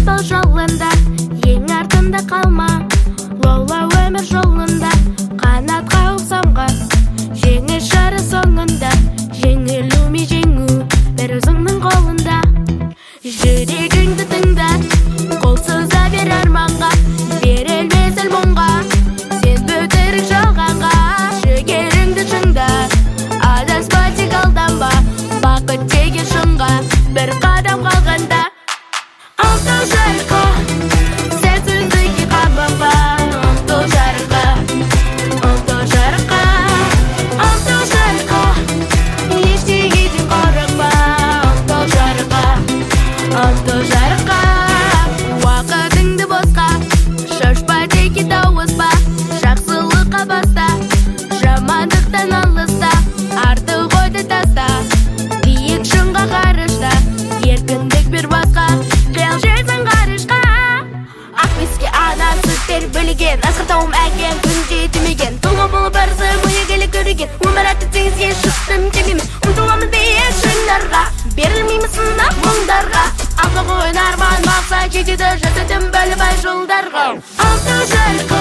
сол жолында, ең артында қалма. Лаула өмір жолында, қанат қауып самға. Жеңіс жары соңында, жеңілу ме жеңу, бір өзіңнің қолында. Жүрегіңді тыңда, қол соза бер арманға, берілмес ел мұңға, сен бөтірік жалғанға. Жігеріңді шыңда, адаспа тек алданба, бақыт деген шыңға, бір қадам қалғанда. Ұмтыл жарыққа, сәтсіздікке қамықпа, ұмтыл жарыққа, ұмтыл жарыққа, ұмтыл жарыққа, ештеңеден қорықпа, ұмтыл жарыққа, ұмтыл жарыққа. Уақытыңды босқа шашпа, теке дауыспа, жақсылыққа баста, жамандықтан алыста, артық ойды таста, биік шыңға қарышта, еркіндік бір басқа, қиял жерсің ғарышқа. Ақбеске ана сөздер бөлеген, асқар тауым әкем күнде тимеген, тұлға болып барысы мүлегелі көреген, өмір атты теңізге шықтым кемемен, ұмтыламын биік шыңдарға, берілмеймін сынақ мұңдарға. Алға қойын арман мақсат жетеді, жасадым бөлібай жолдарға. Ұмтыл жарыққа,